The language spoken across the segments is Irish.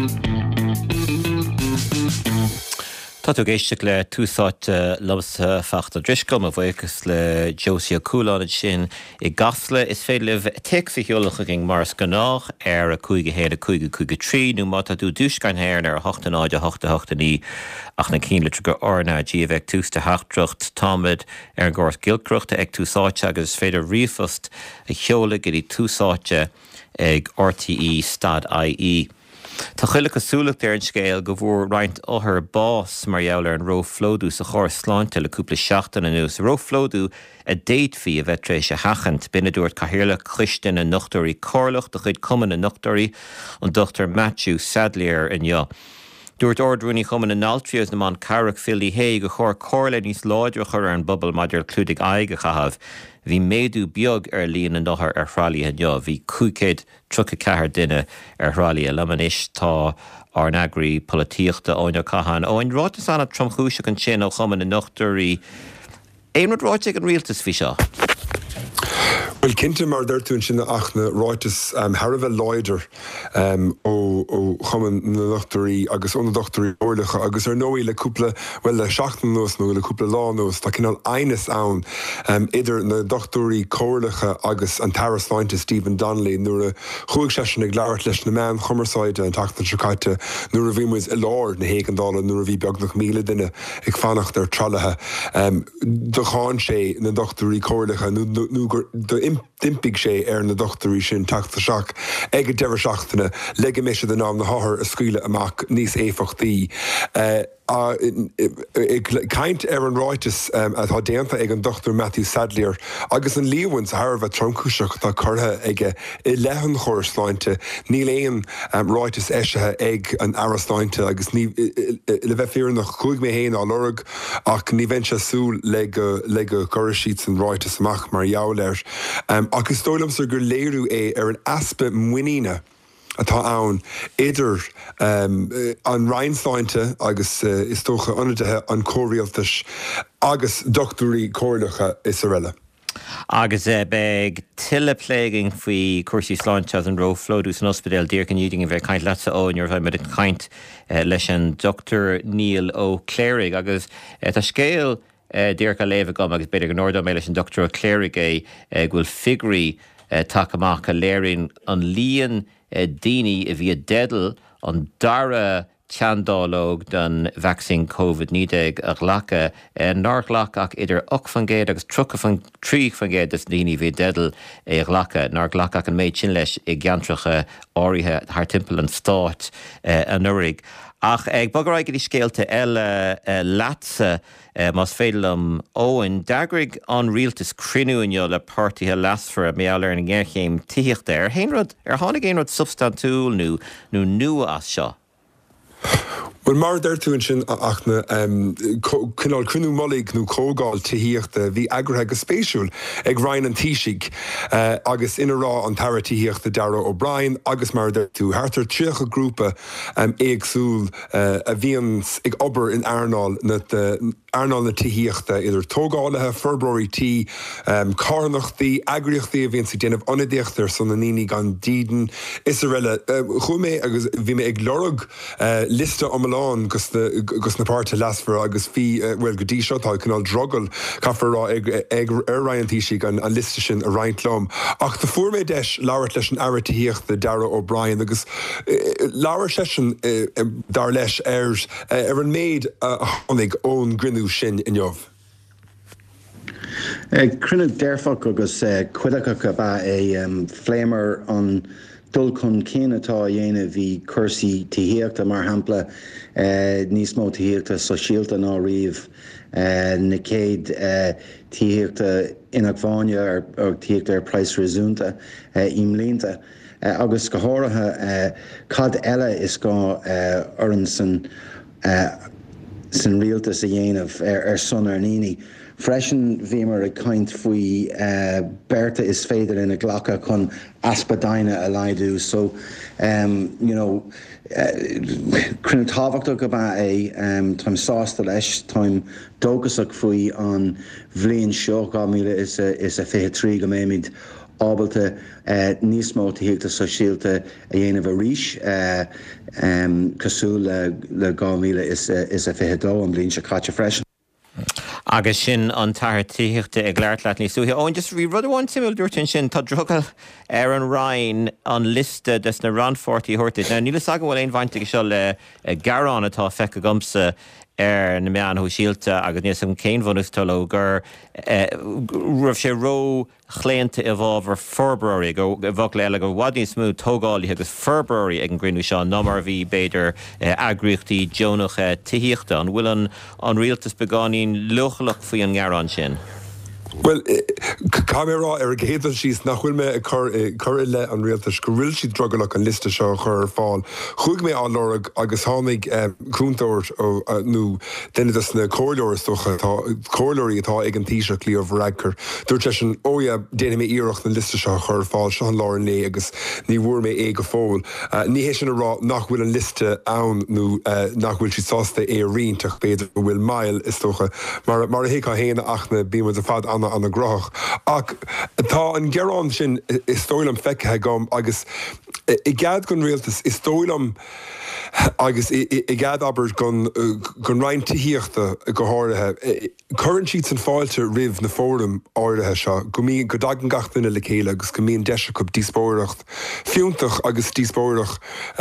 Tá tú géisteach le túsáid labas feachta driscom a bhfuchas le Josie Cúláin sin I gasla is féidir te sa heolacha gin mars gannách a chuige héad a chuige trí nó má tú dúscain héir ar 8 8 ní ach na cín le go orna dí bheith tústa heachtracht támid ar an gcóras gilcruachta ag túsáite agus féidir rifost a cheola gurí túsáite ag RTE Stad IE. Tá chuile go súlacht ar an scéal go bhfuair roinnt othair bás mar dheall ar an róflódú sa chóir sláinte le cúpla seachtain anuas. Róflódú a déadhí a bheith trééis a hachant bina dúirt cathaoirle chluisteann na nochtarí cóirleach do chuid cumann na nochtarí an Dr. Matthew Sadlier in jo. Dúirt ordrúnaí chumann na naltrias na man carach fillí hé go chóir cóirle níos láideach ar an bubal maidir clúdig aige chahabh. Bhí méadú beag ar líon an dothar ar chrálaí an jo. Bhí 504 duine ar chrálaí a lemanis tá ar an agraí políochta óin cahan. Óin rátas anna tromchúiseach an sin ó chumann na nochtarí. Éonrad ráiteach an rialtas fhí seo? Well, cinnte mar d'irtún sin ach na ráitas Harveh Loider ó chumann na nochtarí agus ó na dochtarí orlacha agus ar nóí le cúpla well le 7 nuas nó le cúpla lá nuas tá cinál ainas ann idir na dochtarí cóirlacha agus an taras láinte Stephen Donnelly nuair a chuig sesin ag leabhart leis na meán chumarsáide an tachtan secaite nuair a bhí muid i lár na héigeandála nuair a bhí beag nach 1,000 duine ag fannacht ar tralathe do cháin sé na dochtarí cóirlacha nó gur dimpig sé ar na dochtarí sin tachta seach ag a deir seachtainna le go méise den nám na háthair a scuile amach níos éfachtaí. Caint ar an ráitas atá déanta ag an Dr. Matthew Sadlier agus an líomhain sa Harveh tromchúiseach tá curtha ag I lehan chóir sláinte níl éon ráitas éisithe ag an arasláinte agus le bheith fear nach chuig mé héin á lorg ach ní bhain se súl le go choirisiid an ráitas amach mar jaall agus tólam sa gur léirú é ar an aspa muíine atá ann idir an Rheinsáinte agus is tócha ionadaithe an cóiríaltas agus doctorí cóirlacha is aile. Agus beg tillepléiging faoi cuasaí sláinte an róflódú san ospidéal dír an úding a bheith caint lesa óin ar bheith med caint leis an Dr. Neil O'Cléric agus tá scéal dír go léomh gom agus beidir an orda mé leis an Dr. O'Cléric ghfuil figurí take amach a léirín an líon daoine a bhí a dedal an dara teandálóg den vaccine COVID-19 a ghlacha nághlach ach idir 8 fan géad agus 3 fan géad is daoine bhí dedal a ghlacha nághlach ach an méid sin leis I gceantracha áirithe thar timpeall an Stát an Uirigh. Ach ag bagaráid go dtí scéalta eile latsa más féidirlam óin d'eagraigh an rialtas crinúinne le pártaithe lasfar méall ar an ggéirchéim tíochta ar héanrad ar tháinig éonrad substantúil nó nua as seo. Well, mar d'irtún sin ach na cinál cruinú molig nó cógáil tííochta bhí agrathe go spéisiúil ag Ryan an tíisiigh agus ina rá an tara tííochta Darragh O'Brien agus mar d'irtú hartar tríocha grúpa éagsúil a bhíons ag obair in Arnáil na tííochta idir tógáilethe February cárnachtaí agriochtaí a bhíon sa déanamh anadíochtar san na níní gan díden is aile chumé agus bhí mé ag lorug lista omláán gus na páirte lasfar agus bhí bhfuil go dtí seo tá cinál drogel cafarrá ag Ryan tíisiigh an lista sin a Reintlóm. Ach tá fuair mé deis leabhart leis an airtííochta Darragh O'Brien agus leabhar sesin dar leis ar an méid a tháinig ón grinú sin in jobh. Crinne deirfach agus cuideacha ba fléimar an dul chun céanatá dhéanamh bhí cursaí tííochta mar hampla níos mó tííochta so síalta ná riomh na céad tííochta inach bháine ar tííochta ar pleis réúnta imlínta. Agus go háirithe cad eile is gá orann san rialtas a dhéanamh ar son ar níní. Freisin bhí mar a caint faoi berta is féidir ina ghlacha chun aspadine a leidú. So, crunne táhachtach go bá táim sásta leis, táim dógasach faoi an bhliain seo 2023 go méimiid ábalta níos mó tííachta sa síalta a dhéanamh a ríis cosú le 2000 is a fidó an blin se caite freisin. Agus sin an tair tííochta ag leir leat ní súthe. Óin just bhí rud amháin simú dúirtin sin tá drogal ar an Rhein an liste des na ranfortaí thuirteid. Na nílas agan bhfuil éon bhainte seo le garrán atá fecha gomsa ar na meán ó síalta agus níos an céin bhunústaló gur raibh sé ró chléanta i bhábhar February go bhag leile go bhhaidní smú tógálaí agus February ag an grinú seo nómar bhí beidir agríochtaí Jonacha tííochta an bhfuil an rialtas beáín luchalach faoi an garrán sin. Well, camera ar géadal síos nach bhfuil me cur le an rialtas go bhfuil siad drogalach an liste seo chur fáil. Chúig mé an lorg agus tháinig cúntóir nó duine na cóileoirs cóileirí atá ag an tíiseach líomh reagchar. Dúirt leis an óia déana mé íireacht na liste seo chur fáil se an láir lé agus ní bhfuair mé ag go fóil. Ní hé sin ará nach bhfuil an liste ann nó nach bhfuil si sásta é riintach beidir bhfuil mail is tócha mar a héá héana achna bímar a fad an a groch. Ach, tá an gerán sin is tóilm feice gom agus I gad gon rialtas is tóilm agus I gad aber gon rein tííochta go háirithe. Current sheets an fáilte rih na fórum áirithe seo, go mí go dagan gachtainna le chéile agus go míon deise go díspóireacht fiúntach agus díspóireacht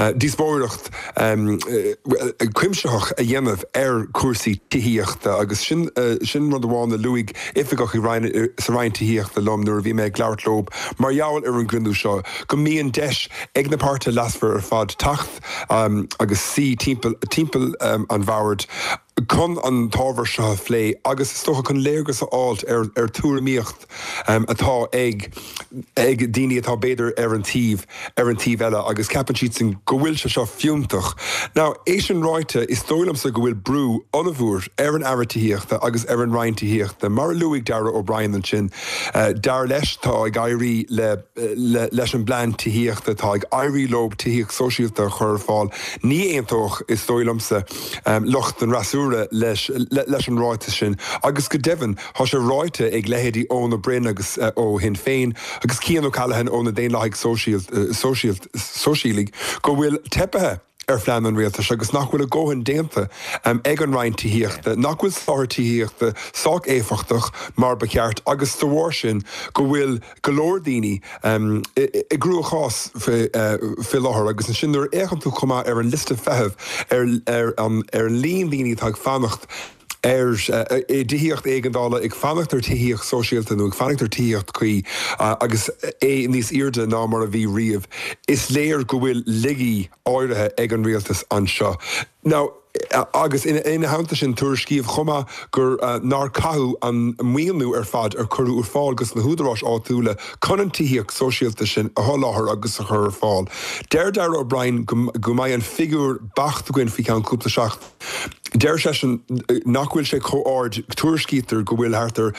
cuimseach a dhéanamh ar cuasaí tííochta agus sin rud amháin na luigh ifigach sa rein tííochta lom nuair bhí mé gglairtlób mar jaall ar an grinú seo, go míon deis ag na páirte lasfar ar fad tacht agus sí timppel an bhhairt chun an tábhar seo phlé agus is tócha chun léirgus áilt ar túramíocht atá ag daoine atá beidir ar an tíomh eile agus ceapan siad sin go bhfuil se seo fiúntach. Ná é sin ráite is tólamsa go bhfuil brú anmhúr ar an airtííochta agus ar an reintííochta mar luigh Dara O'Brien an sin dar leis tá ag éirí leis an blean tííochta tá ag éirí lob tííoch sosiálta chur fáil ní aontóch is tólamsa locht an rasúr leis an ráite sin agus go devan há sé ráite ag lehéadí ón na brin agus ó hin féin agus cían ó callachan ón na déon leigh sosiálíg go bhfuil tepethe ar phlean an rialtas agus nach bhfuil a ggóhann déanta ag an rein tííochta, nach bhfuil sáir tííochta sách éfachtach mar ba cheart agus do bhhair sin go bhfuil golóir daoine i grú chás fi láthir agus an sin nuair échan tú chumá ar an liste feitheamh ar líon daoine tá fannacht dííocht éigendála ag fanachtar tííocht sosiálta nó ag fanachtar tííocht chuí agus é níos irde ná mar a bhí riamh. Is léir go bhfuil ligí áirithe ag an rialtas an seo. Now, agus ina hananta sin túair scíomh chuma gur nar cathú an míonú ar fad ar chuú ar fáil agus na húdarrás áitiúla chunan tííocht sosiálta sin a láthir agus a chur fáil. Dara O'Brien go mbeidh an figúr bacht goin fi ceann cúpla seach. Deir sé sin nachhfuil sé chóáid túairscítar go bhfuil hartar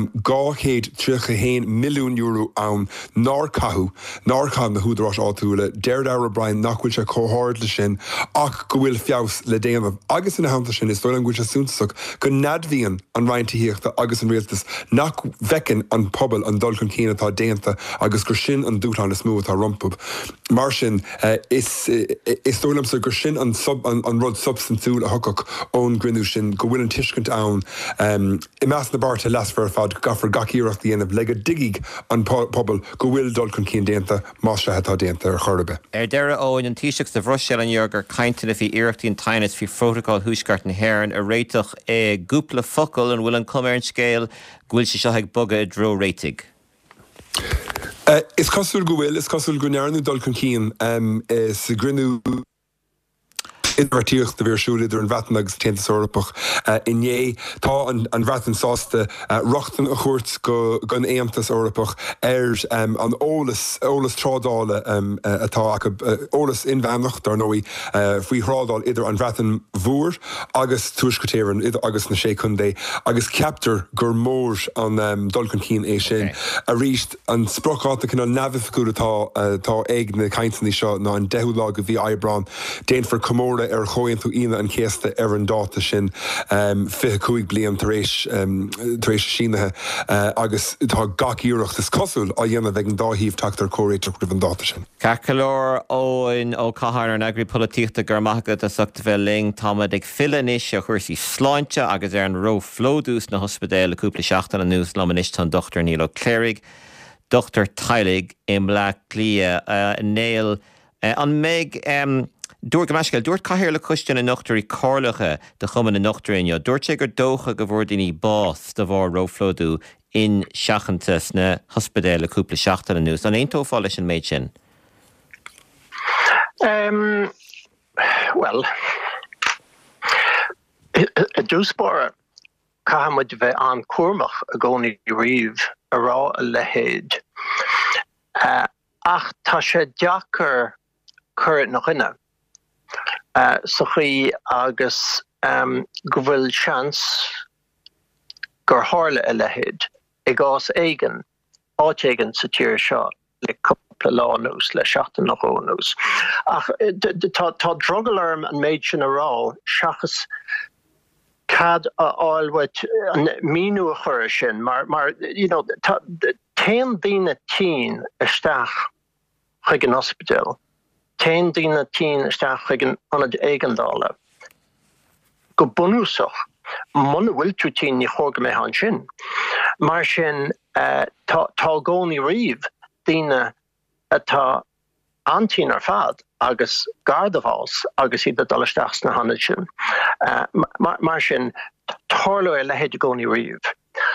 231 milliún euro ann nar cathú nar chan na húdarrás áitiúla. Dara O'Brien nachhfuil sé chóáid le sin ach go bhfuil fios le déanamh. Agus ina hananta sin is dóil an gúil sé súntaach go nadmhíonn an reintííochta agus an rialtas nach bhecinn an pobal an dul chun cíine atá déanta agus gur sin an dútán is smú atá rompub. Mar sin is dóilamsa gur sin an rud substantúil a thucach ón grinú sin go bhfuil an tuiscint ann I meas na barta lasfar fad gafar gacíireacht dhéanamh le go digigh an pobal go bhfuil dul chun cín déanta más setá déanta ar chorbe. Deire óin an tíiseach sa bhroisiil an gur caiinteanna bhí iireachtaí an tainas fi protocol thuisceart na hhéireann a réiteach gúpla focail an bhfuil an cuméir an scéal bhfuil se seo ag boga I dro réitigh. Is cosúil go bhfuil, is cosúil go nearnú dul chun cín sa grinú invertíocht de bhírsúla idir an bhreatain agus téantas Eorpach inné tá an bhreatain sásta rochtan a chuirt go an éamtas Eorpach ar an ólas trádála atá ólas inbheannacht ar nóí faoi thrádáil idir an bhreatain mhuar agus tuaiscotéireann agus na sé chundé agus ceaptar gur mór an dul chun cín é sin a ríist an sprocháta cinna neamhifciúil tá ag na caiinteannaí seo ná an 10 lá go bhí Eibreán déanfar comóra chomra choin tú ina an chéasta an dáta sin 25 blian taréis sínathe agus tá gach is cosúil a dhéanamh ag an dáhíomh tactar choréiteach an dáta sin. Cacalór óin ó cahar an agri políochta gur maithagad a suchta bheith ling támad ag fillanis a chuirsaí sláinte agus an ró flódús na hospedéil cúpla seachtain an nús lomanis tan Dr. Níl Clérig, Dr. Teilig in Black Lia Neil an meg dúir go meisceil dúirt caithear le cuisteanna nachtarí cólacha de chumanna nachtaríonne, dúirt sé gur dócha go bhór daoine bás de bhór róflódú in seachantas na hospedéil cúpla seachtain an nús. An aon tófáil leis an méid sin? Well, a dúspóra cahamid bheith an cuarmach a gcónaí riomh a rá a lehéad. Ach tá sé deachar chuir nach inne. So chi agus go bhfuil seans gur tharla a lehéad I gás éigen áit éigen sa tír seo le cúpla lánús le 7 nach ónús. Ach tá drogalarm an méid sin a rá seachas cad áilhait míú a chuir sin mar you know téan daoine 10 isteach chuig an ospidéal. Téan daoine 10 isteach chuig an anad éigendála. Go bunúsach man bhfuil tú 10 ní chóga mé an sin. Mar sin tá gcónaí riomh daoine atá antín ar fad agus gardahás agus iad dul isteach na hanad sin. Mar sin tharla a lehéad gcónaí riomh.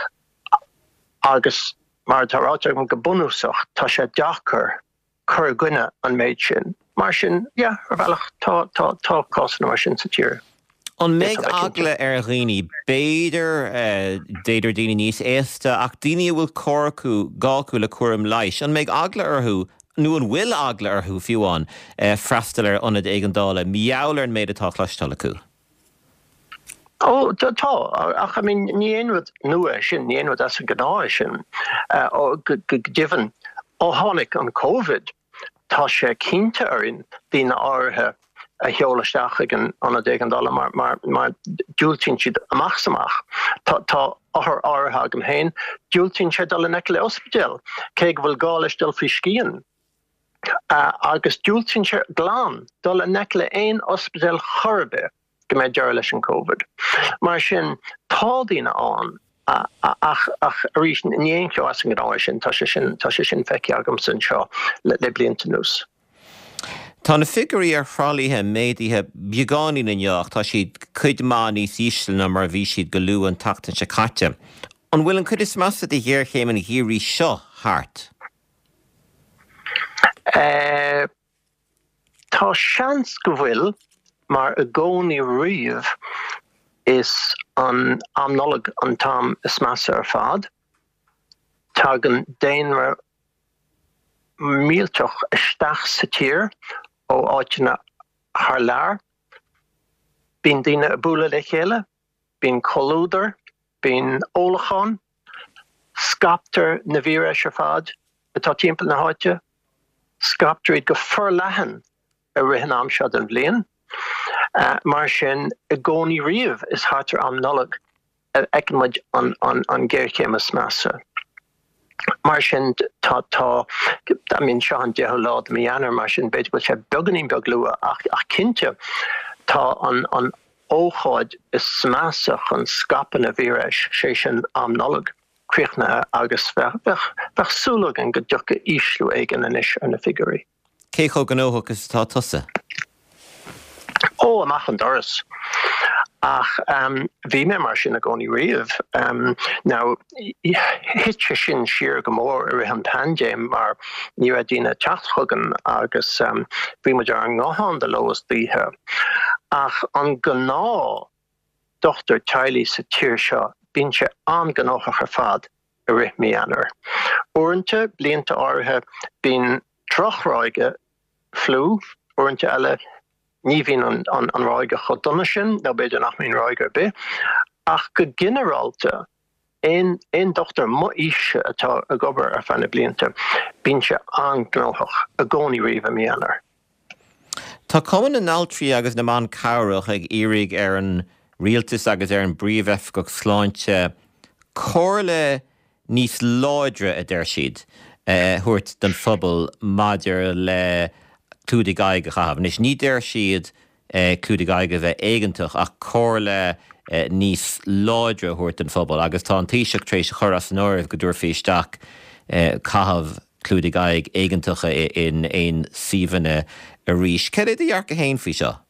Agus mar tá ráiteach go bunúsach tá sé deachar chur gine an méid sin. Mar sin, ar bhealach tá cásan mar sin sa tír. An méid agla ar ghaoine béidir déidir daoine níos éasta ach daoine bhfuil córaú gácú le cuaram leiis. An méid agla arthú, nó an bhfuil agla arthú fiúáin freastal ar anad éigeandála, meabhlar an méid atá chluisteáil acu. Tá, ach I mean, ní aonrad nua sin, ní aonrad as an gnáis sin, given ó tháinig an COVID, tá sé cínte arin daoine áirithe a cheolaisteach ag an anad éigeandála mar dúiltíonn siad amachsamach. Tá áthar áirithe agam héin, dúiltíonn siad dul in le ospidéal, cé go bhfuil gálaistil faoi scían. Agus dúiltíonn siad glán dul in le aon ospidéal chorbe go méid dearg leis an COVID. Mar sin tá daoine an ach arís ní aon cleo as an gnáis sin tá sé sin feici agam san seo le blianta nús. Tá na figurí ar frálíthe médaithe beagáí na neocht tá siad cuid má níos ísleanna mar bhí siad go luú an tachtain se caite. An bhfuil an cuid is massa de dhéir chéim an hírí seo thart? Tá seans go bhfuil mar a gcónaí riamh is an amnolag an tam is massa ar fad. Tá an déanmar mílteach isteach sa tír ó áitina thar lear. Bín daoine a búla le chéile, bín colúdar, bín ólachán, scaptar na bhíre ar fad atá timpeall na háite, scaptar iad go forleathan a rihan am sead an bbliain. Mar sin a gcónaí riamh is hátar amnolag eicimid an géirchéim is massa. Mar sin tá I mean seo an deithú lád mianar mar sin beidir go sé beganí beag lua ach cinnte tá an ócháid is smasach an scapan a bhíreis sé sin amnolag críochnathe agus bheith súlag an go dteocha ísliú éigen inis ar na figurí. Cé chó gan óthachas tá tusa? Amach an doras. Ach, bhí mé mar sin a gcónaí riamh. Now, hitse sin siar go mór ar an pandéim mar ní raibh daoine teachtchugan agus bhí muid ar an ngáthán de lógas dtíthe. Ach, an gná Dr. Teilig sa tír seo, bíonn sé an gnáthach ar fad a rith mianar. Uaireanta blianta áirithe bíonn trochráige flú, uaireanta eile ní bhíonn an ráige chodonna sin, nó beidir nach mín ráige be. Ach go generalta, ein dochtar mo ishe atá a gobar ar fanna blianta, bíonn sé an gnáthach a gcónaí riamh a mianar. Tá cumann an altrí agus na man cabhrach ag irig an rialtas agus an bríomhheith go sláinte cóirle níos láidre a d siad thuirt den phobal maidir le clúdaigh gaige chahabh. Nis ní d siad clúdaigh gaige bheith éigentach ach cóirle níos láidre thuirt den phobal agus tá an taoiseach trééis choras an áibh go dúir féisteach chahabh clúdaigh gaige éigentacha in ein síomhanna a rís. Cead é dhearc a héin fao seo?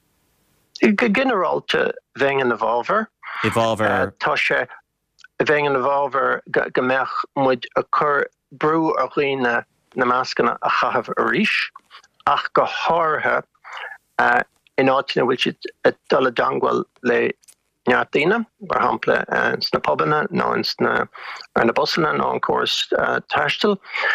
Generalte bheith an bhábhar. Bhábhar. Tá sé bheith an bhábhar go mbeadh muid a chur brú a dhaoine na meascanna a chahabh a rís ach go háirithe in áitina bhfuil siad a dul danghail le neartdaoine mar hampla sna pobanna nó ar na busanna nó an córas taistil.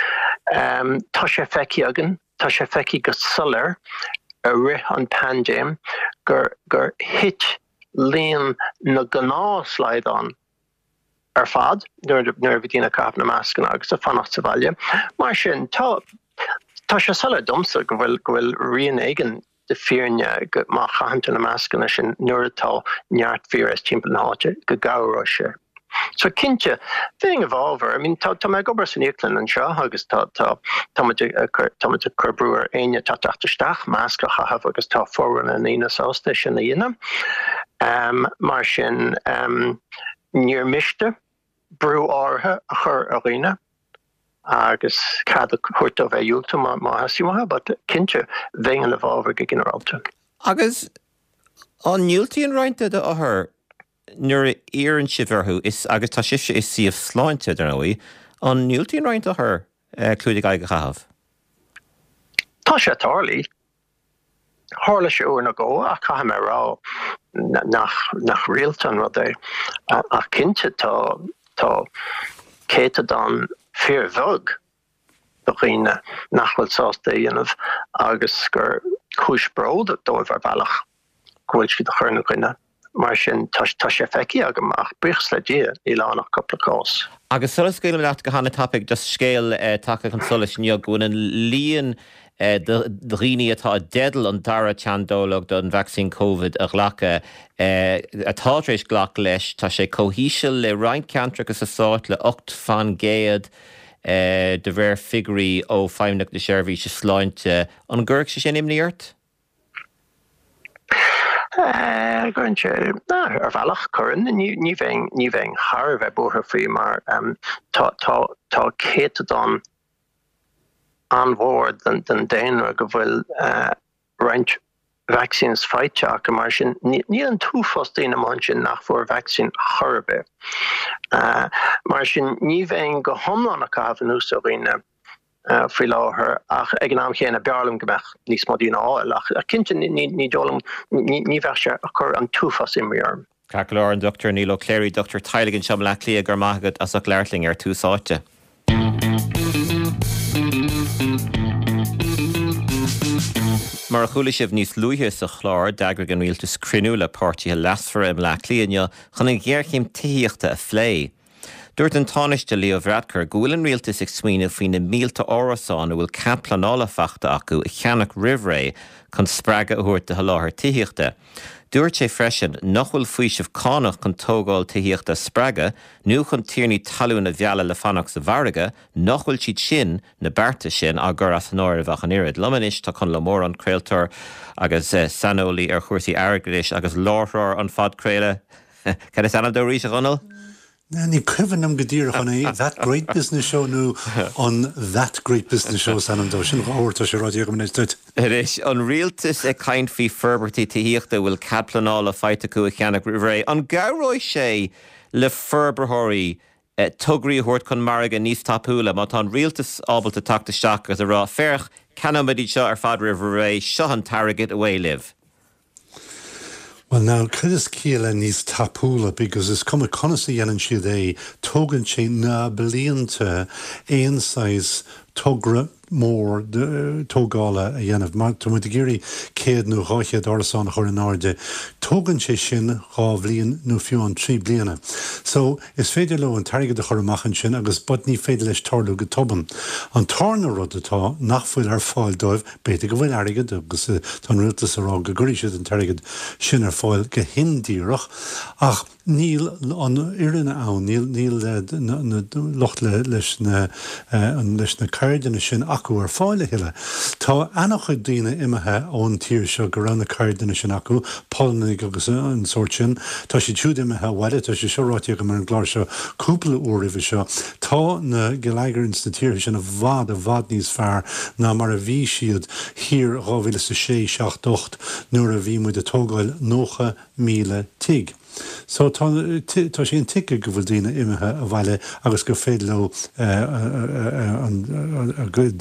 Tá sé feici agan, tá sé feici go solar a rith an pandéim gur hit líon na gná sláidán ar fad nuair bhí dína cabh na meascanna agus a fannacht sa bhaile. Mar sin tá sé solar domsa go bhfuil rion éigean de fearne go má chaanta na meascanna sin nuair atá neart fear as timpeall na háite go gabhrá sé. So cinnte bheith a bhábhar, I mean, tá mé gobar san Éaclann an seo agus tá chur brúar aine tá taisteach measca chahabh agus tá fóranna na aine sásta sin na dhéanam. Mar sin níor miste brú átha a chur a riine agus cad a chuirt a bheith dúilta má hasíomthe, but cinnte bheith a bhábhar go generalta. Agus an níoltaíon roiinte de áthair nuair éireann si bharthú agus tá sibse is síomh sláinte ar nóí, an níoltaíon roiinte áthair clúdaigh gaige chahabh. Tá sé tarlaí. Hála sé uair na ggó a chaithe mé rá nach rialta an rud é a cinnte tá céite don fear bhog do dhaoine nachfuil sásta dhéanamh agus gur chúis bród dóibh ar bailach gúil si do chur na dhuine. Mar sin tá sé feici agamach brichs le dia í lánach coppla cás. Agus solas scéil leat go hána tapig just scéal take an solas níog gúin an líon dhríní atá dedal an dara teandólag don vaccín COVID a ghlacha atá rééis ghlach leis tá sé cóhíseal le roinnt ceantragus a sáit le 8 fan géad de bhar figurí ó feimneach na seirbhí se sláinte an ggurc sé sin imníart? Gurn sé ar bhealach churann ní bhéin thar bheith butha faoi mar tá céite don anmhór den déanra go bhfuil roinnt vaccines feiteach mar sin ní an túfostíon amán sin nach bhfuair vaccine thorbe. Mar sin ní bhéin go thomláin a cabhann ús a riine frí láthair ach ag an am chéanna bearlam go bheith níos modína áil ach cinnte ní dólam ní bheith sé a chur an túfas imríarm. Cacolár an Dr. Neil O'Clery, Dr. Teiligan Seom Laclia gur maithagad as a leirling ar túsáite. Mar a chuala sibh níos luithe sa chlár d'eagraigh an rialtas crinú le páirtithe lasfar im Laclianne chun an gghearchéim tííochta a phlé. Dúirt an tánaiste Leo Varadkar go bhfuil an rialtas ag smaoineamh faoin na mílta árasán a bhfuil ceaplanála feachta acu i cheannach rihré chun spreagadh a thuairt de láthair tííochta. Dúirt sé freisin nach bhfuil faoisimh cánach chun tógáil tííochta spreaga, nó chun tíornaí talún a bheala le fannach sa bharraige, nach bhfuil siad sin na bearta sin a gur as an áirimh an irid. Lomanis tá chun le mór an creaaltar agus sanolaí ar chuirsaí airglis agus láthrar an fad creile. Can I stand do ríise gonal? Ní cuihann am go dtír chuna That Great Business Show nó on That Great Business Show sanam dó sin áirta sé ráidí go ministid. Is an rialtas ag caint fí ferbertí tííochta bhfuil cadplanála feite acu a cheannach rihré. An gabhróidh sé le ferberthirí tugraí thuirt chun marga níos tapúla má tá an rialtas ábalta tactaisteach agus a rá ferch ceanamidí seo ar fad rihré seo an targad a bhfuil libh. Well, now, could this kill and these tapula because it's come a connoisseur and she they togan chain na brilliant size togra mór tógála a dhéanamh mar tú mu géirí céad nó ráichead orasán chur an áde tógann sé sin rá bblion nó fiúan 3 bliana. So is féidir le an tairgad a chur amachchan sin agus bud ní féidir leis tarlú go toban. An tarna rud atá nachfuil ar fáil dóibh beidir go bhfuil airgad agus tá rialtas ará go gurí siad an tairgad sin ar fáil go hindíireach ach níl an iireanna ann níl locht leis na cairdeanna sin acu ar fáile hiile. Tá annach chu daoine imethe ón tír seo go ranna cairdeanna sin acu, polnaigh agus an sort sin, tá sé túd imethe bhaile, tá sé seoráte go mar an gláir seo cúpla uairibh seo. Tá na geleigeann na tíir sin a bhd níos fearr ná mar a bhí siad hir 2006 nuair a bhí muid a tógáil 9,000 tig. So tá sé an tique go bhfuil daoine imethe a bhaile agus go féad le a good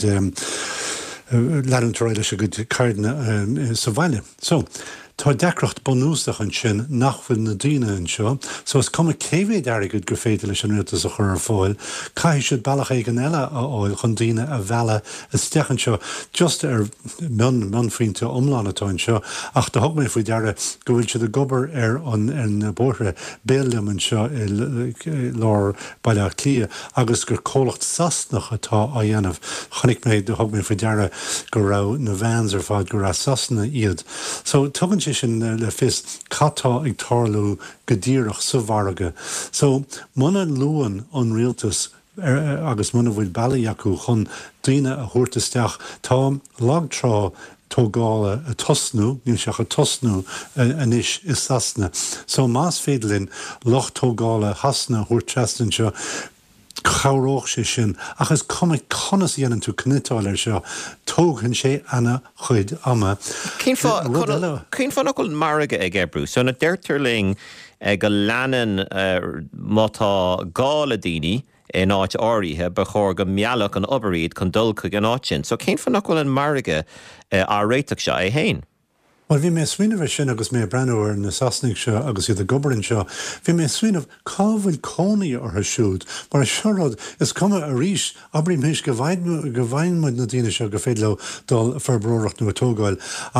leanúráile a go cairdeanna sa bhaile. So tá decrocht bonúsach an sin nachfuil na daoine an seo, so is cum céhhéad airgad gur féidir leis an rialtas a chur ar fáil, cai siad bailach ag an eile a áil chun daoine a bheala isteach an seo, just ar mionfrínte omláin atá an seo, ach do thug mé faoi deara go bhfuil siad a gobar ar an bóithre bélim an seo lár bailach clia, agus gur cólacht sasnach atá a dhéanamh. Chonig mé do thug mé faoi deara go rá na bheans ar fád go rá sasna iad. So tugann sin le fis catá ag tarlú go díreach sa bharraige. So muna luan an rialtas agus muna bhfuil bailí acu chun daoine a thuirtasteach tá lágtrá tógála a tosnú, níl seach a tosnú anis is sasna. So más féidirlinn loch tógála hasna thuirtestan seo chauróch sé sin, achas cumid conas dhéanaan tú cnitáil ar seo, tógann sé anna chuid ama. Cén fánacail marga ag ebrú, so na deirtarling go leanan mátá gála daoine in áit áirithe ba chóir go mealach an obaríd chun dulcha an áit sin. So cén fánacail an marga á réiteach seo é hain? Well, bhí mé swinmh sin agus mé breúir na sasnig seo agus iad a gobarin seo, bhí mé swinmh cábhfuil cónaí ar siúd, mar seorad is cuma a ríis abrí méis go bhainmuid na daine seo go féad le dul ferbróireacht nó a tógáil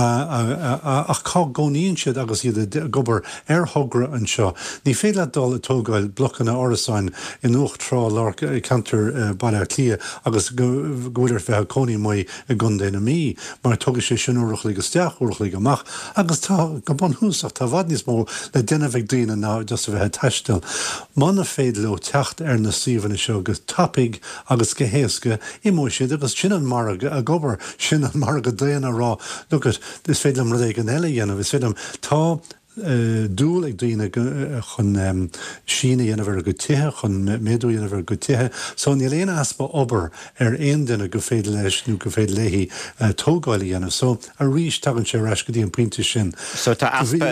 ach cá gcónaíonn siad agus iad a gobar ar thogra an seo. Ní féad le dul a tógáil blochanna orasáin in ucht trá lár cantar bailile clia agus gohfuidir bheith cónaí mai a gundéna mí, mar tugadh sé sin uirich go steach uirich go agus tá go bon húsach tá bhd níos mó le duine bheith daoine ná just a bheith teistil. Mána féad le techt ar na síomhanna seo go tapig agus go héasca imó siad agus sin an marga a gobar sin an marga daana rá. Lukas, is féad am rud ag an eile dhéanamh, is féad am tá dúil ag daoine chun sína dhéanamh go tuthe, chun méadú dhéanamh go tuthe, so ní léana aspa obair ar aon duine go féad leis nó go féad léhí tógáil dhéanamh, so a ríis tagann sé reis go dtí an puinte sin. So tá aspa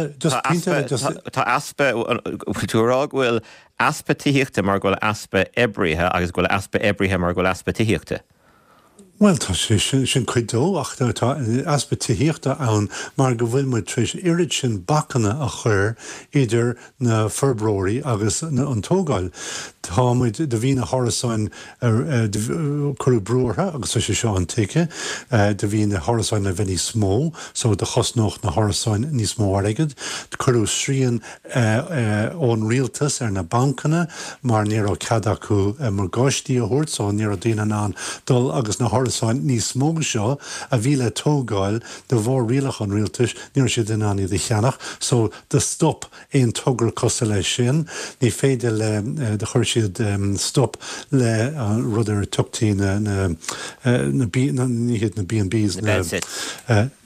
túrá bhfuil aspa tííochta mar ghfuil aspa ebrithe agus ghfuil aspa ebrithe mar ghfuil aspa tííochta. Well, tá sé sin chuidó ach tá aspa tííochta ann mar go bhfuil mu tríéis irid sin bachanna a chur idir na ferbróirí agus an tógáil. Tá muid de bhí na hárasáin chuú brúthe agus sé seo an tice, de bhí na hárasáin le bheith níos smó, so de chosnocht na hárasáin níos mó aigid, chuú sríon ón rialtas ar na bancanna mar níor cad acu mar gáistí a thuirt, so níor a daine an dul agus na hárasáin níos smó seo a bhí le tógáil de bhór rialach an rialtas, níor si den aní de cheannach, so de stop éon tugra costa lei sin, ní féidir le de chuir siad stop le rudidir tuchttaí na B&Bs. Na bedsits.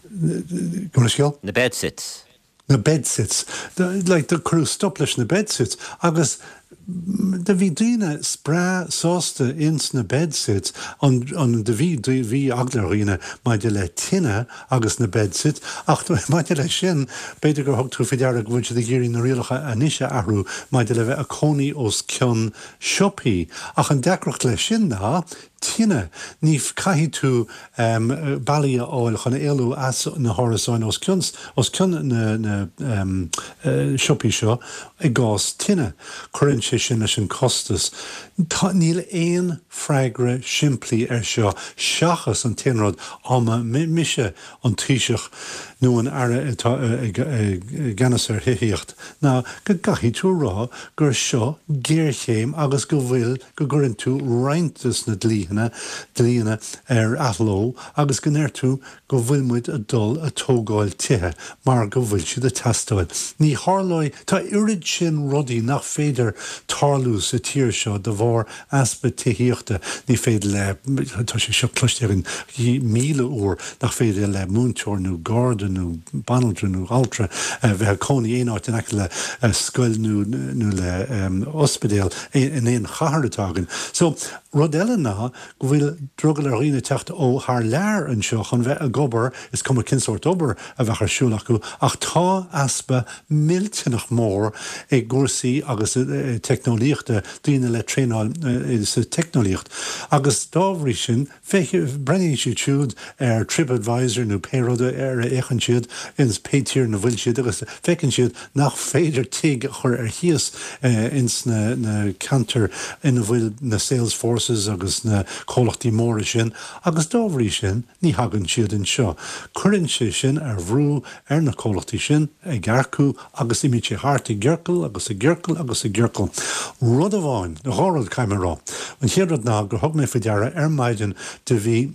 Na bedsits. Na bedsits. Like the crew stop leis na bedsits. Agus de bhí daoine sprá sásta ins na bedsits an de bhí aglaíine maidide le tine agus na bedsit, ach maidide le sin beidir gur thugtar fidearach bhfuil de géirí na rialacha aníise ahrú maidide le bheith a cónaí os ceann siopaí, ach an decrocht le sin ná tine ní caithí tú bailí áil chuna éalú as na hárasáin os ceann na siopaí seo i gás tine. Cuireann sé sin leis an costas. Tá níl éon freigra siimplí seo seachas an tinrod ama mise an tíiseach nó an ara ganas hiíocht. Ná go gahí tú rá gur seo géirchéim agus go bhfuil go gurinn tú reintas na dlíana atló agus go néir tú go bhfuil muid a dul a tógáil tithe mar go bhfuil siad a testáil. Ní háláid tá irid sin rudaí nach féidir tarlú sa tíir seo de bhór aspa tííochta ní féidir le tá sé seo cloisteann míle úr nach féidir le múnteirnú gardanú banaldranú altra bheit cónaí éáit in le scoilnú le ospedéal in éon chaharatágan. So rud eile ná go bhfuil drogal ar riine teachta ó th leir an seo chun bheith a gobar is cum cinsort obair a bheith arsúlach go ach tá aspa milltinach mór ag gúsaí agus technolíochta daoine le tréáil is technolíocht. Agus dáhrí sin breinn si túd ar TripAdvisor nó péróda ar échan siad ins pétír na bhfuil siad agus fecinn siad nach féidir tiig chur ar híos ins na cantar ina bhfuil na Salesforces agus na cólachtaí móra sin agus dáhrí sin ní hagann siad in seo. Cuireann sé sin ar bhrú ar na cólachtaí sin ag gghearcú agus imid sé háart i gghearcail agus i gghearcail agus i gghearcail. Rud a bháin na háráil caiimerá. An chéad ná gur thug mé fa deara ar maidin de bhí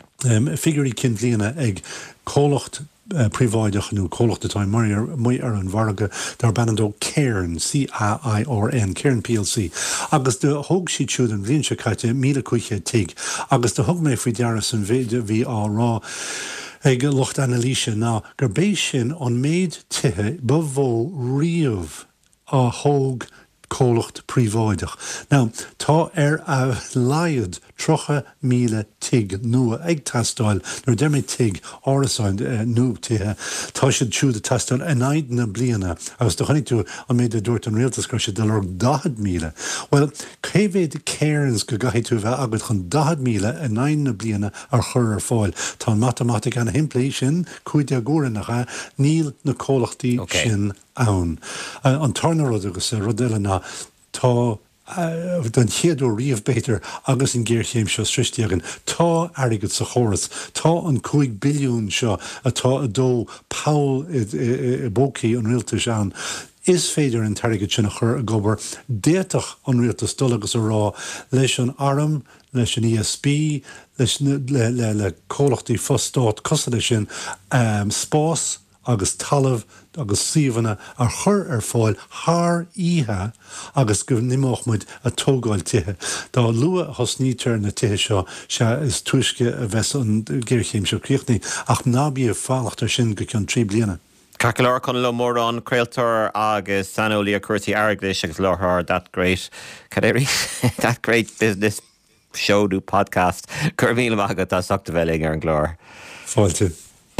figurí cin líana ag cólacht príváideach nó cólachtatá mu ar an bharga dar banandó Cairn, C-A-I-R-N, Cairn PLC. Agus de thug si túd an bhíonn se caite 1500 agus de thug mé fa deara san bhí árá ag lucht analíse ná gur bééis sin an méid tithe ba bhó riamh a thóg cólacht príomháideach. Now, tá ar a laiad 3,000 tig nua ag testáil nuair dermid tig árasáin nua tithe tá siad siúd a testáil in aid na bliana agus do chanig tú an méid a dúirt an rialtas go siad delar 10,000. Well, céhhéad Cairns go gaithí tú bheith agad chun 10,000 in aid na bliana ar chur ar fáil. Tá matematic an himplaí sin cuaide a gúran nach níl na cólachtaí sin ann. An tarnarad agus rodile ná tá den chéadú riamh béidir agus in ggéirchéim seo sristeagan tá airgad sa chóras, tá an 5 billiún seo atá a dó Paul i bócaí an rialtas an. Is féidir an targad sin a chur a gobar déach an rialtas dul agus a rá leis an arm, leis an ESB, leis le cólachtaí fostát cosada sin spás agus talamh agus síomhanna ar chur ar fáil thar ihe agus go nimóchmuid a tógáil tithe. Dá lua hosnítear na tithe seo se is tuisce a bheits an ggéirchéim seo críochnaí ach nábí a fálacht ar sin go ceann 3 bliana. Cacalar chun le mór an creaaltar agus sanolí a cuairtaí airglis agus láthar that great business show do podcast gur míle agad tá sagta bheling ar an glór. Fáilte.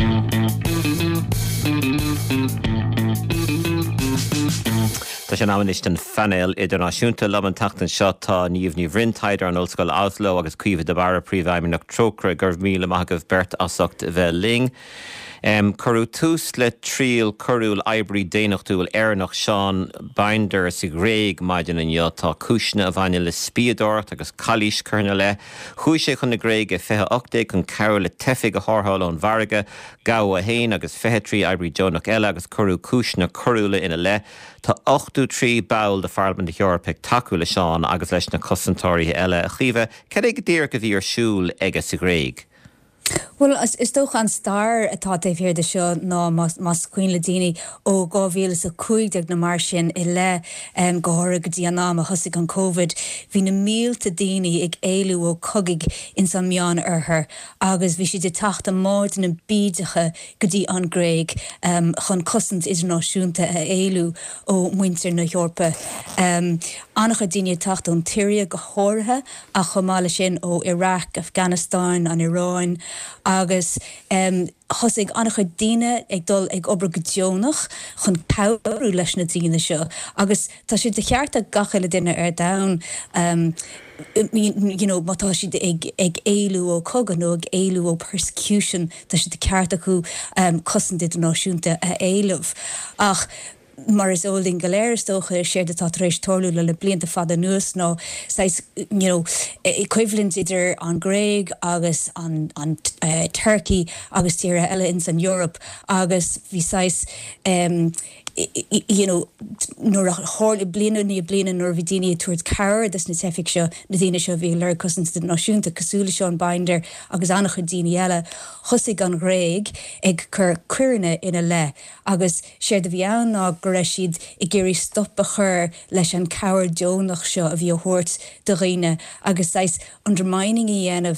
Tá sé námanist an fannéil idirnáisiúnta le an tatan seo tá níomhní bhrintaidir an Ollscoil Oslo agus cuimh de bara príomhhaimimeach trócra gur míle agah bert asacht bheith ling. Curú tús le tríal curúil eibrí déanachtúil airnach Seán Binder sa gréig maidin an jeo tá cisne a bhaine le spiadort agus chalís curna le. Chúi sé chun na gréig a fethe 8 chun ceir le tefiig a thortháil ón bharga, gá a héin agus fethe trí eibrí Jonach eile agus curú cisne curúla ina le. Tá 83 bail de Farban de Eorpeic taú le Seán agus leis na cosantóirí eile a chiomh, cad ag dtír go bhí ar siúl ag sa gréig. Well, is toch an star atá éhhéir de seo ná mas Queen le daoine ó 2015 na mar sin I le gothra go dtí an ná a thosaigh an Covid. Bhí na mílta daoine ag éilú ó cogaigh in san meán orthair agus bhí si de tacht a máid na bídeacha go dtí an gréig chun cosint idirnáisiúnta a éilú ó muintir na Eorpa. Annach a daoine tacht ón tíre go háirithe a chomála sin ó Iraq, Afghanistan, an Iráin agus thosaigh annach a daoine ag dul ag obair go deonach chun cabhrú leis na daoine seo. Agus tá si de cheart a gachaile duine ar dain mátá si ag éilú ó cogan nó ag éilú ó persecution tá si de ceart acu cosint idirnáisiúnta a éileh. Ach mar is olding galéir stocha séir de tatrééis torú le blianta fada nuas nó equivalent idir an Greig agus an Turkey agus tíre eile in san Europe agus visáis nuair a hála bliana ní bliana nuair bhí daine tuairt cair dus na tefic seo na daine seo bhí leir cosint den náisiúnta cosúla seo an binder agus annach chu daine eile thosaigh an Gréig ag chur cuireanna ina le agus séir de bhí ann ná go raibh siad i ggéirí stoppa chur leis an cabhair deonach seo a bhí a thabhairt do dhaoine agus sais undermining í dhéanamh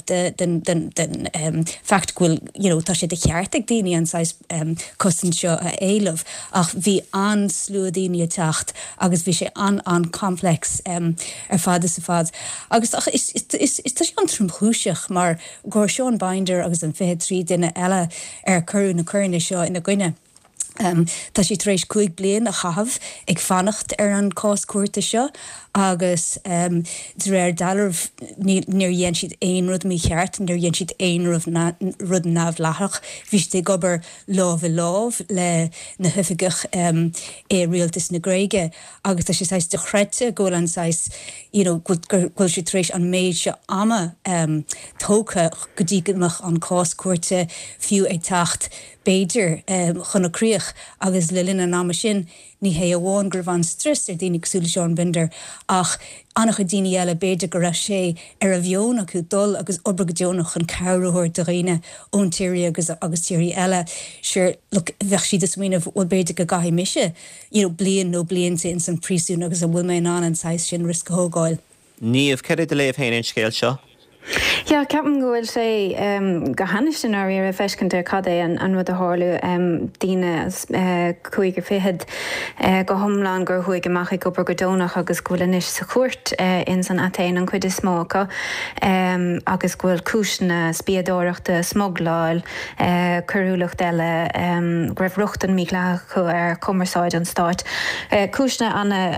den fact ghfuil tá sé de cheart ag daine an sais cosint seo a éilemh ach bhí an slú daine teacht agus bhí sé an complex fada sa fad agus is tá sé an trúmthúiseach mar gur Sean Binder agus an fé trí duine eile curú na cuirne seo ina gcuine. Tá sí trééis 5 blian a chahabh ag fannacht an cás cuairta seo agus réir dalarh níor dhéan siad éon rud mí cheart níor dhéan siad éon rud námh lethach bhí sé gobar lámh le na thufaigech rialtas na Gréige agus tá sé sais de chreite ggóil an sais ghfuil sé trééis an méid se ama tócha go dtígamach an cás cuairta fiú ag tacht Beidir chunacríoch agus le linn an ama sin ní hé a bháin gur bhain stress daoine cosúla Sean Binder ach annach a daine eile beidir go raibh sé a bheon acu dul agus obair go deonach an cabhrathir do dhaoine ón tíirí agus tíirí eile sure bheith siad is muoineh bhfuil beidir go gaithí mise blian nó blianta in san prísún agus a bhfuil mé an sais sin risc thógáil. Níomh ceir de léomh héanainn scéal seo? Ja, ceapan gohfuil sé go hanistin ar a feiscin ar cadé an rud a hála daine chuig fihead go thomláin gur chuig amach ag obair go dónach agus ghuiil inis sa chuirt in san Atéin an chuid is smócha agus ghuiil cisna spiadóireachta smogláil curúlacht eile greibh ruchtan míle chu ar commerceáid an Stáit. Cisna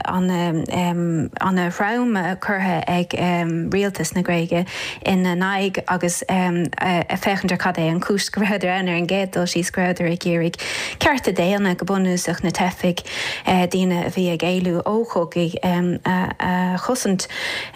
anna raim curtha ag rialtas na Gréige in naig agus a fechantar cadé an cús gohreidir an an gédal sí screidir ag gérig cearta déanana go bunúsach na tefic díine a bhí ag éilú óchogaí chosant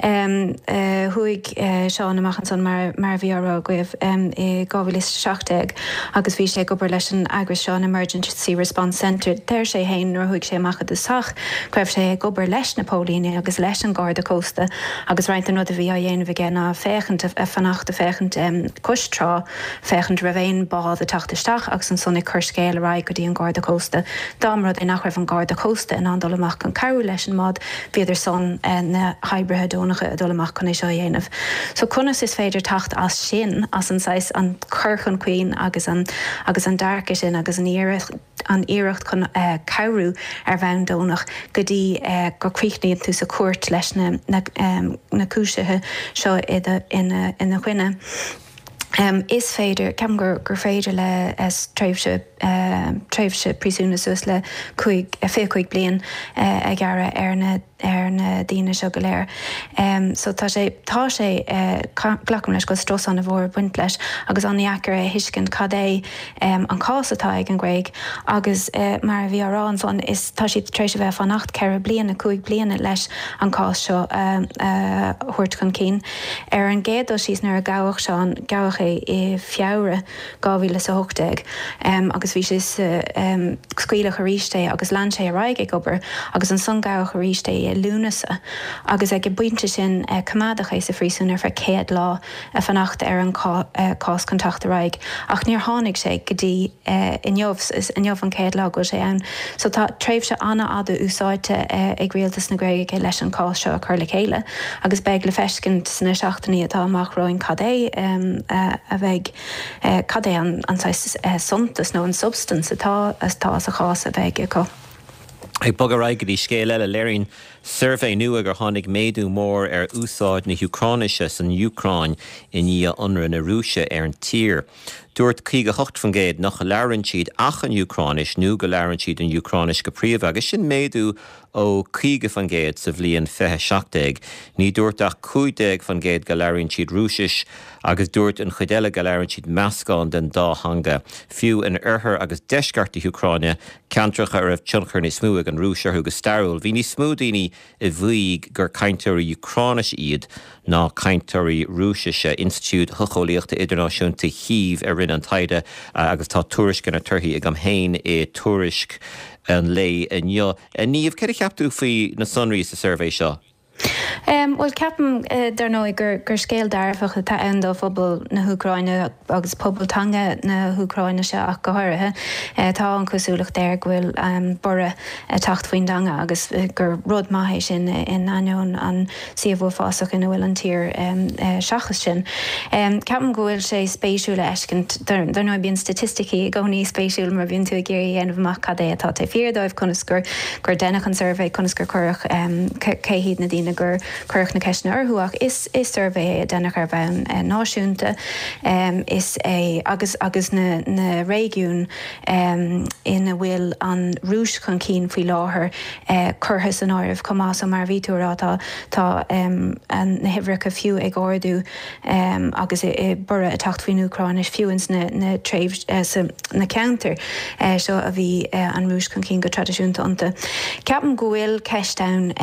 thuig seán amachchan san mar bhí ará goibh i 2017 agus bhí sé gobar leis an Agriseán Emergency Response Centre déir sé héin nuair thuig sé amachcha do sach greibh sé gobar leis na pólíní agus leis an Garda Costa agus reinta nó a bhí a dhéanamh gena fechant a fannacht a fechant custrá fechant ravéin bád a tachtasteach agus an sonna chur scéil ra go dtí an Garda Costa dámrad é nach raibh an Garda Costa in an dolamach an cabú leis an mád beidir son na haibrethe dónacha a dolamach chun é seo dhéanamh. So chunas is féidir tacht as sin as an sais an churchan cuoin agus an darca sin agus an iirecht chun cabú ar bhein dónach go dtí go críchnaíonn tú sa cuairt leis na cúisithe seo in na chuine. Is féidir ceam gur féidir le tréimhse prísúna suas le fé chuig blian ag gara ar na daine seo go léir. So tá sé glacham leis go stros an a bhór buint leis agus an neachar a hiiscin cadé an cásatá ag an Gréig agus mar bhí ará an fan is tá si trééis bheith fan nacht ceir bliana chuig bliana leis an cás seo thuirt chun cín. Ar an géad síos nar a gabhach seán gabhach I fiáre 2008 agus bhí sé scuile a ríiste agus land sé a raig ag obair agus an sungách a ríiste I lúnasa agus ag buinte sin cumádach éis sa frísúnar fer céad lá a fannacht ar an cás contacht a raig ach níor tháinig sé go dtí in jobh an céad lá go sé ann. So tá tréimh se anna ada úsáite ag rialtas na Gréige leis an cás seo a chur le chéile agus beag le feiscint sna seachtaí atá amach roin cadé a bheith cadé an suntas nó an substance atá a chás a bheith go. Ag bog a raig í scéile le léirín Survey nua gur tháinig méadú mór úsáid na Ucránaise san Ucráin in í anra na Rúise an tír. Dúirt cíige 8 fan géad nach learann siad ach an Ucránis nó go learann siad an Ucránis go príomh agus sin méadú ó cíige fan géad sa bhliain 27. Ní dúirt ach 15 fan géad go learann siad Rúisis agus dúirt an chuideile go learann siad meascán den dá hanga. Fiú an orthair agus deisceart Ucráine cantracha ar bh tionchar ní smúig an Rúise agus starúil. Bhí ní smú daoine i bhuaig gur cainteoirí Ucránis iad ná cainteoirí Rúisise Institút Chocholíochta Idirnáisiúnta Chiamh ar rinne an taide agus tá tuairisc an tuirthaí ag am héin tuairisc an lei inneo. Níomh cad ceaptú faoi na sunraí sa survey seo? Well ceapan dar nó gur scéal dearfacha tá endá phobal na Ucráine agus pobaltanga na Ucráine se ach go háirithe. Tá an cosúlaach déir bhfuil bora tacht faoin danga agus gur rud maithe sin in aineón an siomh fásach in bhfuil an tír seachas sin. Ceapan go bhfuil sé spéisiúla eiscint dar nó bíon statisticí i gcónaí spéisiúil mar bhíonn tú a géirí dhéanamh amach cad é atá fíordóibh chunas gur dénach an survey chunas gur chuirech céhíad na dtíine gur chuirech na ceisna orthúach is survey denach ar bhean náisiúnta is agus na réigiún ina bhfuil an rúis chun cín faoi láthair curthas an áirimh comá so mar bhítúrá tá na hibhreacha fiú ag ordú agus i bura a tacht faoin Ucránis fiúins na tréimh na counter seo a bhí an rúis chun cín go tradiisiúnta ionta. Ceapan go bhfuil ceistáin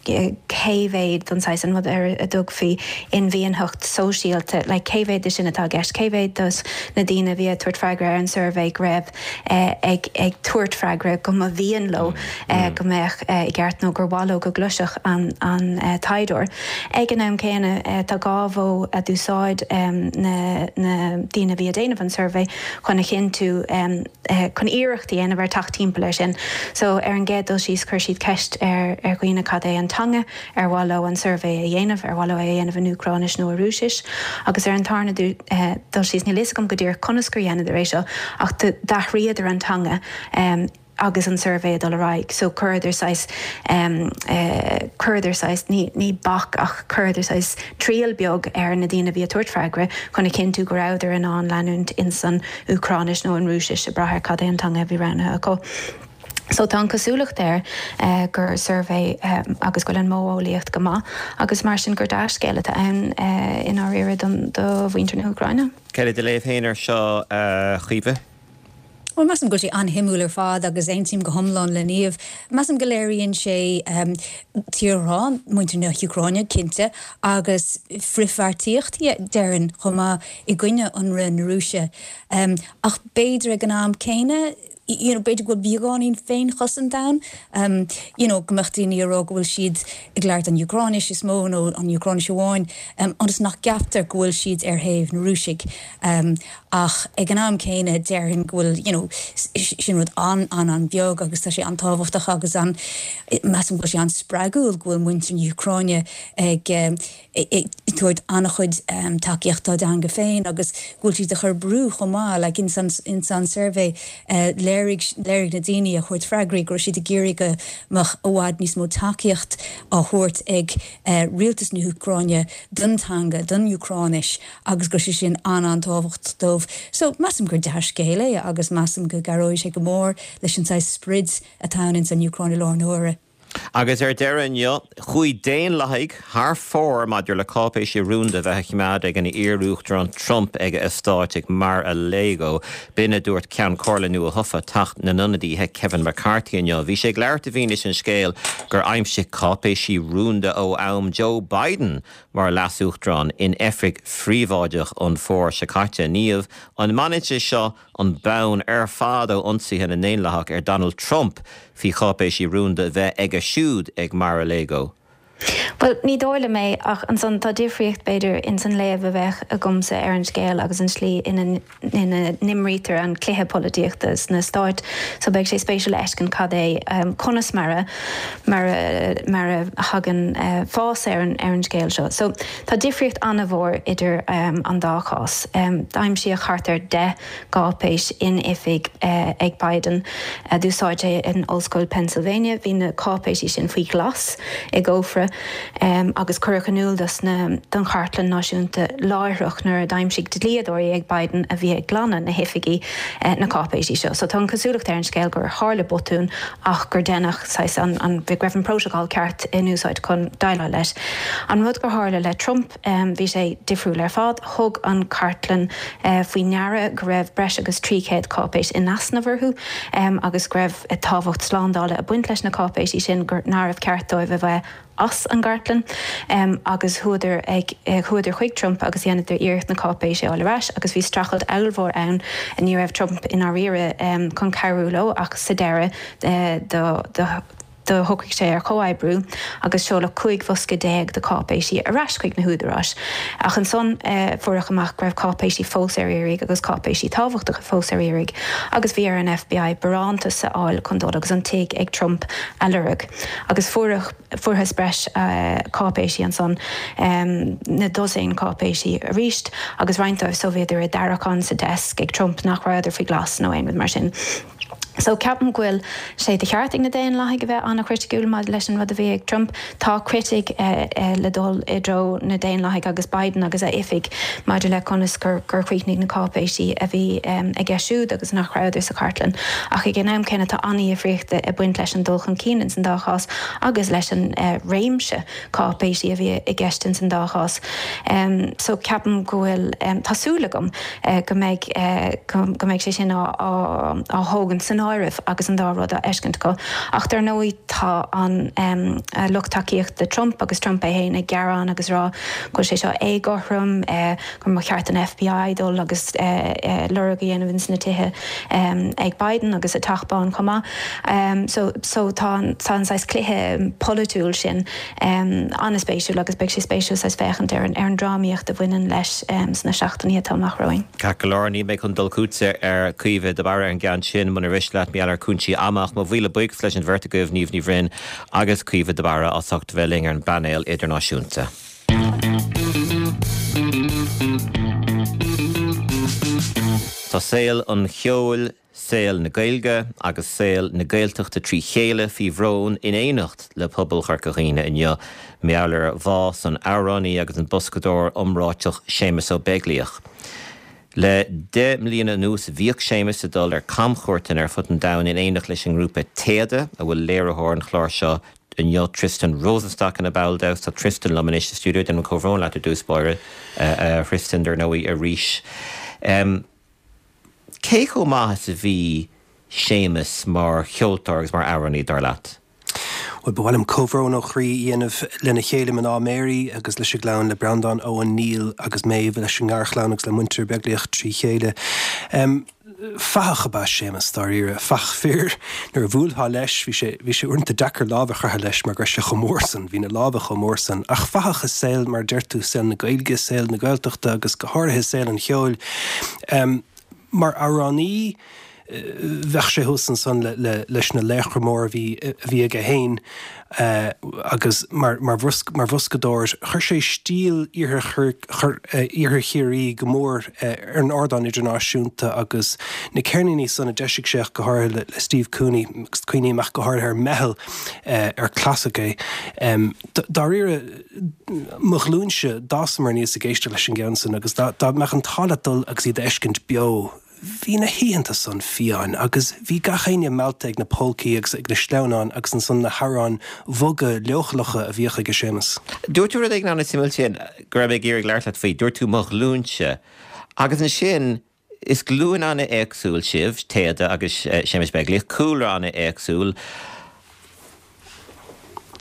céhhéad don sais an mud ar a dug fí in bhíon hocht sosiálta, le céhhéad is sin atá gceist céhhéad dos na dtíine bhí tuairt freigra ar an survey greibh ag tuairt freigra go a bhíon lo go méich i gceart nó gur bháiló go gluiseach an taidúir. Ag an am céine tá gábhó a dúsáid na dtíine bhí a déanamh an survey chuna chin tú chun iireachtaí ana bhar tacht timpeall sin. So ar an gcéad dul síos chuir siad ceist ar chuoine cad é an tanga ar bháiló an survey a dhéanamh ar bháiló a dhéanamh an Ucránis nó a Rúisis agus ar an tarna dul síos ní liscom go dtír conas gur dhéanamh éis seo ach dathríad ar an tanga agus an survey dul raig. So chuidir sais ní bach ach chuidir sais tríal beag ar na dtíine bhí a tuairt freigra chuna cinn tú go ráidir an an leanúnt in san Ucránis nó an Rúisis a brathir cad é an tanga bhí ranna acu. So tá cosúlaach déir gur survey agus goil an móolaíocht go má agus mar sin gur dáiscéile ann in áíire do bhaintear na Ucráine. Ceir de léomh héanaar seo chuomh? Well, masam go sé anhimúil ar fád agus eintim go thomláin le níomh. Masam go léiríonn sé tíorrán muintear na Ucráine cinnte agus frithhartíocht dearann chumá i gcuine an rin Rúise. Ach beidir ag an am céine, beidir go bíagáín féin chosan down. Gomachtaí író go bhfuil siad ag leart an Ucránis is mó nó an Ucránis bháin, agus nach gaptar go bhfuil siad ar thaobh na Rúisig. Ach ag an am céine dearann go bhfuil sin rud an beag agus tá sé an tábhachtach agus an meam go sé an spregúil go bhfuil muintear na Ucráine ag tuairt annach chuid takeíochttá de an go féin agus bhfuil siad a chur brú chomá le in san survey léirigh na daoine a chuirt freigraí gur siad a géirí go mach óháid níos mó takeíocht á thuirt ag rialtas na Ucráine duntanga dun Ucránis agus gur sé sin an tábhacht dómh. So massam gur deiscéile agus massam go garóid sé go mór leis an sais sprids atá in san Ucráine lár nuaire. Agus dearann chuí déon leigh thar fór maidir le cápéis sé rúnda bheith chiimead ag an iarúachtar an Trump ag stáitigh mar a Lego. Bine dúirt cean cóla nua thufa tacht na nunadíthe Kevin McCarthy inneo. Bhí sé léirt a bhíine sin scéal gur aimse cápéis sí rúnda ó am Joe Biden mar lasúchtrán in Efric phríomháideach an fór se caite níomh an manager seo an bán ar fád ó ionsaithe na néonlathach ar Donald Trump hí cápéis sí rúnda bheith ag a siúd ag Mar-a-Lago. Well, ní dóile mé ach an san tá difriocht beidir in san léamh bheith a gomsa ar an scéal agus an slí ina nimrítar an cluthe políochtas na stáit, so beag sé spéisiúil eiscin cad é conas mar a hagan fás ar an scéal seo. So tá difriocht anna bhór idir an dáchás. Daim si a chartar de gápéis in ifig ag Biden. Dúsáid é in Old Pennsylvania, hí na cápéisí sin faoi glas i ggófra. Agus chuirchanúil don chartlan náisiúnta láithreach nar a daimsigh de líadóirí ag Biden a bhí ag glanna na hifiigi na cápéisí seo. So tá an cosúlacht ar an scéal gur hála botún ach gur dénach an bhí greibh an próseáil ceart in úsáid chun daile leis. An mud gur hála le Trump bhí sé difriúil ar fád, thug an cartlan faoi neara go raibh breis agus trícéad cápéis in asnamharthú agus greibh táhacht sláándála a buint leis na cápéisí sin gur náramh ceartdóibh a bheith as an gartlan agus chuidir chuig Trump agus dhéanaidir iirecht na cápéis sé áileráis agus bhí strachad eilmhór ann a ní raibh Trump in áíire chun ceirúló ach sa deire do thucaigh sé ar choáibrú agus seola chuig fosca déag de cápéisí a ras chuig na húdarrás. Ach an son fuach amach greibh cápéisí fós ar éirig agus cápéisí tábhachtach fós ar éirig agus bhí ar an FBI baránta sa áil chun dód agus an taig ag Trump eilireg. Agus fuairthas breis cápéisí an son na dosain cápéisí a ríist agus reintáibh so bhéidir a dearachán sa desk ag Trump nach raidir faoi glas nó aon mar sin. So ceapan ghfuil sé de chearting na déon lethaig a bheith anna criticúil má leis an rud a bhí ag Trump, tá critic le dul i dro na déon lethaig agus Biden agus a ifig maidir le conas gur chuignig na cápéisí a bhí a gceisiúd agus nach raidir sa cartlan. Ach i gnéim céine tá aní a phríochta a buint leis an dulchan cínan san dáchás agus leis an réimse cápéisí a bhí i gceistin san dáchás. So ceapan ghfuil tásúlagam go méid sé sin á hógan san áirih agus an dárad a eiscint go. Ach tar nóí tá an luchtaíocht de Trump agus Trump é héna gearán agus rá go sé seo égarthrum gur mar cheart an FBI dul agus luragaí ana bhín na tithe ag Biden agus a tachbáin comá. So tá sais cluthe polúil sin anna spéisiú agus beag sé spéisiú sa féchant ar an dráíocht a bhainean leis sna seachtaí táach roiin. Ca go láirní mé chun dulcúte ar cuimheh de bara an gan sin muna ris leat mé ar cúntí amach má bhíle buig leis an vertigóh níomh ní bhrinn agus cuimheh de bara á socht bheling ar an banéil idirnáisiúnta. Tá saoil an cheol, saoil na Gaeilge agus saoil na Gaeltachta trí chéile fí bhrón in éanacht le pobl charcachéine inne meallar bhás an áránaí agus an boscadóir omráiteach Séamus Ó Beaglaíoch. Le 10 milliún nús bhíoh Séamus a dul ar camchúirtain ar fut an dain in éanacht leis an grúpa téada a bhfuil léirethóir an chláir seo in Tristan Rosenstock in a Baldaus, tá Tristan Lomanis the studio den cóhrón le dúspáire Tristan der nóí a ríis. Cé go maithe sa bhí Séamus mar cheoltargus mar áraní dar leat? Well, bhfuilm cóhrón ó chrí dhéanamh lena chéile man á Mary agus leis glán le Brandan Owen Neil agus méh leis an gáirchlánagus le Muintir Beaglaíoch trí chéile. Fach ba Séamus daríire fach fear nar bhúltha leis bhí sé uanta dechar lábhachartha leis mar gur sé chomórsan, hí na lábha chomórsan ach fachach is saoil mar deirtú saoil na Gaeilge, saoil na Gaeltachta agus go háirithe saoil an cheol. Mar áránaí bheith sé thusan san leis na léchramór bhí a héin agus mar bhoscadóir chur sé stíl ihe chéirí go mór ar an ardán idirnáisiúnta agus na ceirnaí sanna deisiigh seach go háir le Steve Cooney cuioineach go háir ar mehel ar clasicé. Dar ire moglúnse dásamar níos a géiste leis an gceansan agus dá meach an taladul agus iad eiscint beo. Bhí na híanta san fiáin agus bhí gachéine melteag na polcaí agus ag na sleánán agus an san na harán bhoga leochlacha a bhíocha go Séamus. Dúirtú ag ná simúltíon go raibh géirig leart leat faoi, dúirtú moglúnse agus an sin is glúin anna éagsúil sibh téada agus Séamus Beaglaíoch cúil anna éagsúil.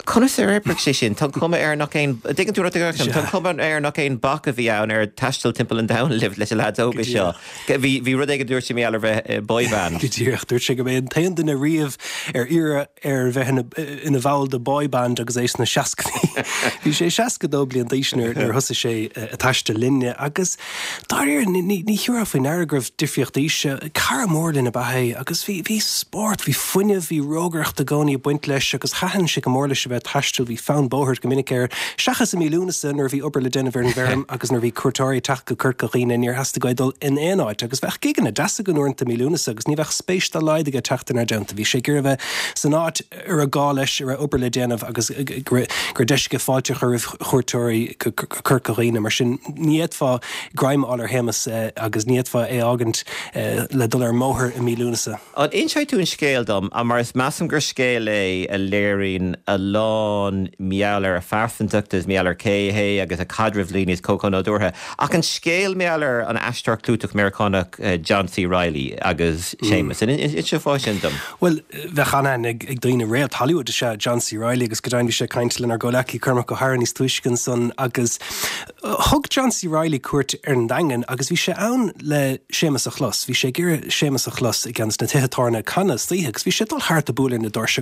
Conna sé réipeach sé sin, tá cuma ar nach éon digan túra agam, tá cuma ar nach éon bac a bhí ann ar taistil timp an down liv leis a leadóga seo. Bhí rud ag dúir sé mé bheith boyband. Gotíocht dúirt sé go bhéon taon duna riamh ar ire ar bheith ina bháil de boyband agus ééis na seacaní. Bhí sé seacadó blion díisnar ar thosa sé a taiste linne agus dáir ní hiúra faoin airgrah difriocht díise cara mór lena bathe agus bhí sport, bhí fuineh, hí rógracht a gcóí buint leis agus chahan si go mór leis bheith taistil hí fán bóthir go minic ar seachas mí lúnasan ar bhí obair le déna bhar an bherm agus nar bhí cuairtóirí teach go curcaíine níor heasta goidul in éáid agus bheith gigan na deasa go nuirnta mí lúnas agus ní bheith spéis de leidige teachtain ar deanta. Bhí sé gur bheith san áit ar a gá leis ar obair le déanamh agus gur deis go fáilte chu chuirtóirí curcaíine mar sin níiad fá graim álar hémas agus níiad fá é agant le dul ar móthir i mí lúnasa. An inseid tú an scéal dom, a mar is massam gur scéal é a léirín a lán meallar a farfantuachtas meallar céhé agus a cadrah líníos cócán ó dúrtha. Ach an scéal meallar an eistar clúteach Americanach John C. Reilly agus Seamus. Is se fá sin dom? Well, bheitchan ag daoine réalt Hollywood se John C. Reilly agus godáin bhí sé caiintlinn ar goleí chumach go háir níos tuiscin son agus thug John C. Reilly cuairt ar an dagan agus bhí sé ann le Seamus a chlos. Bhí sé gur Seamus a chlos agus na tuithetarna canna slíthe agus bhí sé dul háart a búla na dorse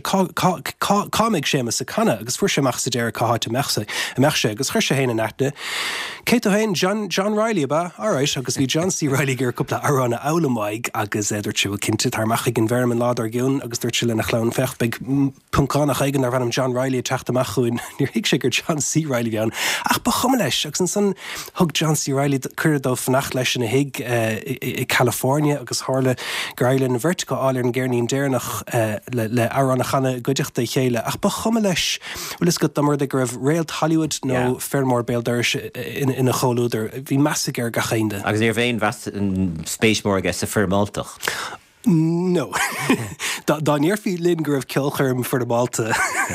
cáig Seamus a canna agus fuair sé meach sa déir cááid a meachse agus chuir sé héna neta. Céit hain John Reilly ba áráis agus bhí John C. Reilly gur coppla aránna álamáig agus idir tú cinnte tarmach an bherm an ládar giún agus dúirt le na chlán fecht beag puncánach aigen ar bhanam John Reilly teachtamach chuin níor hiic sé gur John C. Reilly bhean. Ach ba chuma leis agus an san thug John C. Reilly cur dó fannacht leis in na hiig i California agus hála graile na vertica áir an ggéirnín déirnach le aránna chana goideachta chéile. Ach ba chuma leis bhfuil is go damar de gur réalt Hollywood nó fermór béaldar ina choúidir bhí measa ar gachéinde. Agus ar bhéon spéismór agus sa firmáltach. No. Dá níorfií linn gur cilcharm for de Malta.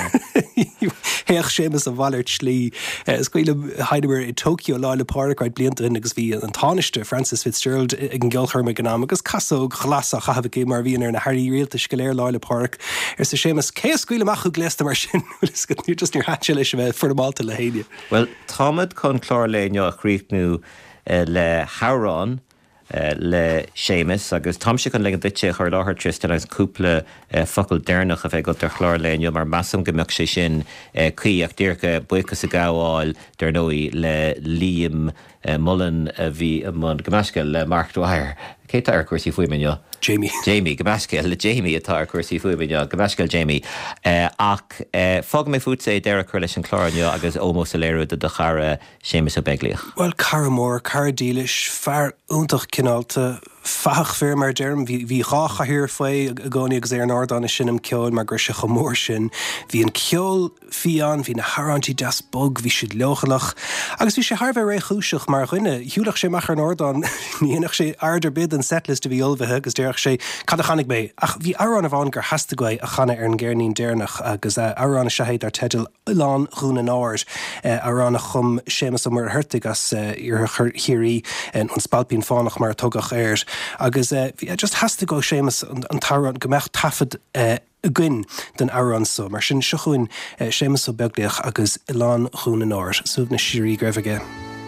Héach Seamus a bhairt slí. Scuile Heidelberg i Tokyo láile páraáid blianta agus bhí an táiste Francis Fitzgerald ag an gilcharm gan agus casó chlasach chahabh cé mar bhíonar na Harry réalta scoléir láile párac ar sa Seamus cé scuile amachú gléasta mar sin ní just níor hatse leis bheith for de Malta le héine. Well, támad chun chlár léineo a chríichnú le Hárán le Seamus agus tam se an le ditse chuir láthir tristan agus cúpla focail déirnach a bheith go tar chlár léineo mar massam gombeach sé sin chuíach dtíorcha buchas a gáháil dar nóí le Liam Mullen a bhí man gomasca le Mark Dwyer. Cé tar cuasí fuimineo? Jamie, gomasca le Jamie atá cuasí fuimineo, gomascail Jamie. Ach fog mé fút sé deire chuir leis an chláirneo agus ómós a léirú de chara Seamus a begliach. Well, cara mór, cara dílis, fear úntach cinálta, fach fear mar derm, hí rácha hir foioi a gcóí agus ar nádána sinnim ceol mar gur se chomór sin. Hí an ceol fián, hí na harantí das bog, hí siad leochalach. Agus hí sé Harbh ré chúiseach mar chuine, hiúlach sé machar nádán, níonach sé ardar bid an setlist a bhí olbhethe agus déirech sé cad a chanig bé. Ach bhí arán a bháin gur hastegóid a chana ar an ggéirnín déirnach agus arán a sehéid ar teitil lán chúna náir arán a chum Seamus a mar hirtig as ar chiirí an spalpín fánach mar tugach air. Agus just hastegóid Seamus an tarán gombeach tafad gin den arán so, mar sin sechuin Seamus ó begliach agus lán chúna náir, súb na sirí greibhige.